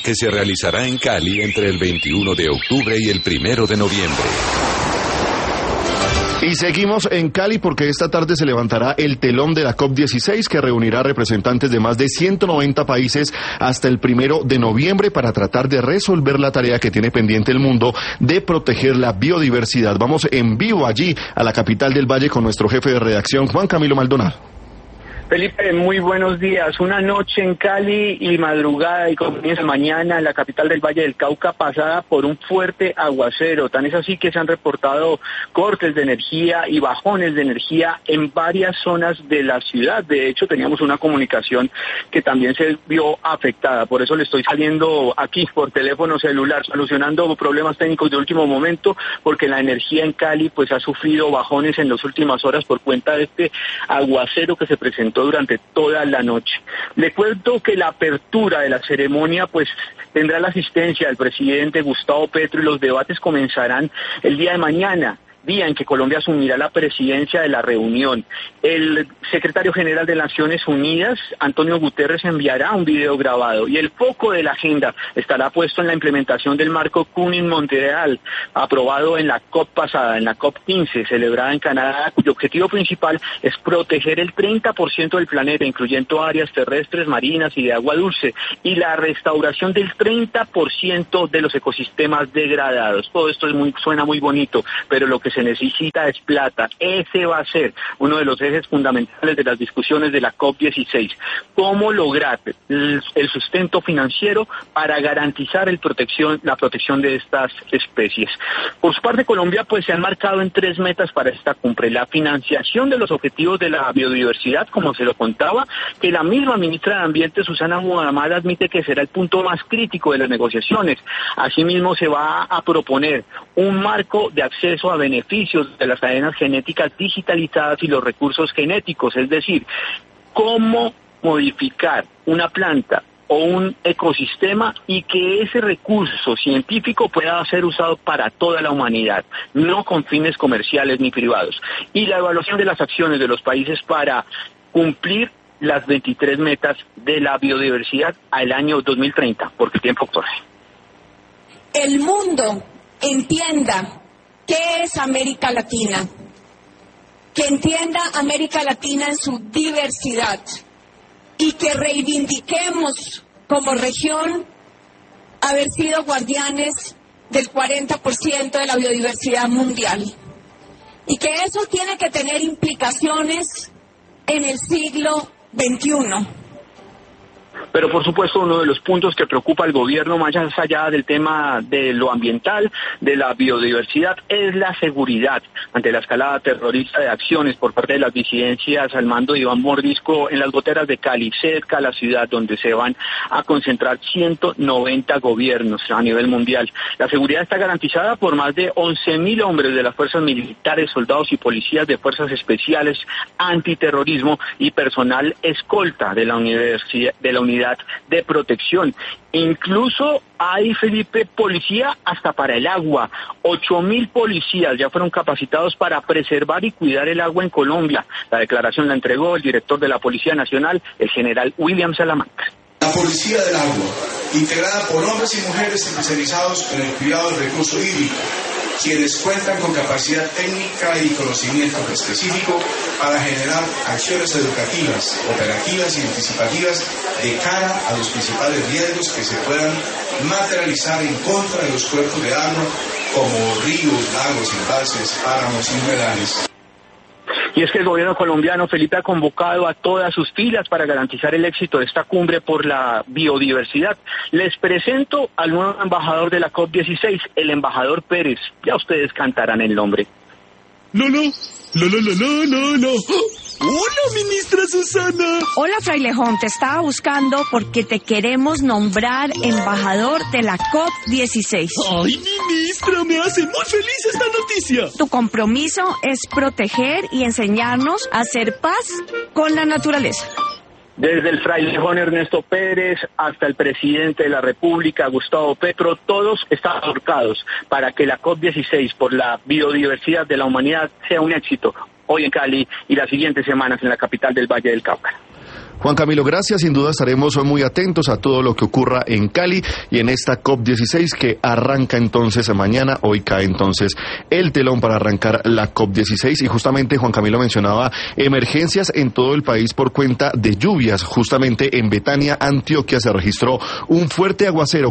que se realizará en Cali entre el 21 de octubre y el 1 de noviembre. Y seguimos en Cali porque esta tarde se levantará el telón de la COP16 que reunirá representantes de más de 190 países hasta el 1 de noviembre para tratar de resolver la tarea que tiene pendiente el mundo de proteger la biodiversidad. Vamos en vivo allí a la capital del Valle con nuestro jefe de redacción, Juan Camilo Maldonado. Felipe, muy buenos días. Una noche en Cali y madrugada y comienza mañana en la capital del Valle del Cauca pasada por un fuerte aguacero. Tan es así que se han reportado cortes de energía y bajones de energía en varias zonas de la ciudad. De hecho, teníamos una comunicación que también se vio afectada. Por eso le estoy saliendo aquí por teléfono celular, solucionando problemas técnicos de último momento, porque la energía en Cali pues ha sufrido bajones en las últimas horas por cuenta de este aguacero que se presentó durante toda la noche. Le cuento que la apertura de la ceremonia pues tendrá la asistencia del presidente Gustavo Petro y los debates comenzarán el día de mañana, día en que Colombia asumirá la presidencia de la reunión. El secretario general de Naciones Unidas, Antonio Guterres, enviará un video grabado y el foco de la agenda estará puesto en la implementación del marco Kunin-Montreal, aprobado en la COP pasada, en la COP 15, celebrada en Canadá, cuyo objetivo principal es proteger el 30% del planeta, incluyendo áreas terrestres, marinas y de agua dulce, y la restauración del 30% de los ecosistemas degradados. Todo esto suena muy bonito, pero lo que se necesita es plata. Ese va a ser uno de los ejes fundamentales de las discusiones de la COP16. ¿Cómo lograr el sustento financiero para garantizar la protección de estas especies? Por su parte, Colombia pues se han marcado en 3 metas para esta cumbre. La financiación de los objetivos de la biodiversidad, como se lo contaba, que la misma ministra de Ambiente, Susana Muhammad, admite que será el punto más crítico de las negociaciones. Asimismo, se va a proponer un marco de acceso a beneficios de las cadenas genéticas digitalizadas y los recursos genéticos, es decir, cómo modificar una planta o un ecosistema y que ese recurso científico pueda ser usado para toda la humanidad, no con fines comerciales ni privados. Y la evaluación de las acciones de los países para cumplir las 23 metas de la biodiversidad al año 2030, porque el tiempo corre. El mundo entienda ¿qué es América Latina? Que entienda América Latina en su diversidad y que reivindiquemos como región haber sido guardianes del 40% de la biodiversidad mundial. Y que eso tiene que tener implicaciones en el siglo XXI. Pero por supuesto uno de los puntos que preocupa al gobierno más allá del tema de lo ambiental, de la biodiversidad, es la seguridad ante la escalada terrorista de acciones por parte de las disidencias al mando de Iván Mordisco en las goteras de Cali, cerca a la ciudad donde se van a concentrar 190 gobiernos a nivel mundial. La seguridad está garantizada por más de 11.000 hombres de las fuerzas militares, soldados y policías de fuerzas especiales, antiterrorismo y personal escolta de la unidad de protección. Incluso hay, Felipe, policía hasta para el agua. 8.000 policías ya fueron capacitados para preservar y cuidar el agua en Colombia. La declaración la entregó el director de la Policía Nacional, el general William Salamanca. La Policía del Agua, integrada por hombres y mujeres especializados en el cuidado del recurso hídrico, quienes cuentan con capacidad técnica y conocimiento específico para generar acciones educativas, operativas y anticipativas de cara a los principales riesgos que se puedan materializar en contra de los cuerpos de agua como ríos, lagos, embalses, páramos y humedales. Y es que el gobierno colombiano, Felipe, ha convocado a todas sus filas para garantizar el éxito de esta cumbre por la biodiversidad. Les presento al nuevo embajador de la COP16, el embajador Pérez. Ya ustedes cantarán el nombre. No. Hola, ministra Susana. Hola, Frailejón, te estaba buscando porque te queremos nombrar embajador de la COP16. Ay, ministra, me hace muy feliz esta noticia. Tu compromiso es proteger y enseñarnos a hacer paz con la naturaleza. Desde el frailejón Ernesto Pérez hasta el presidente de la República, Gustavo Petro, todos están ahorcados para que la COP16 por la biodiversidad de la humanidad sea un éxito hoy en Cali y las siguientes semanas en la capital del Valle del Cauca. Juan Camilo, gracias. Sin duda estaremos muy atentos a todo lo que ocurra en Cali y en esta COP16 que arranca entonces mañana. Hoy cae entonces el telón para arrancar la COP16 y justamente Juan Camilo mencionaba emergencias en todo el país por cuenta de lluvias. Justamente en Betania, Antioquia, se registró un fuerte aguacero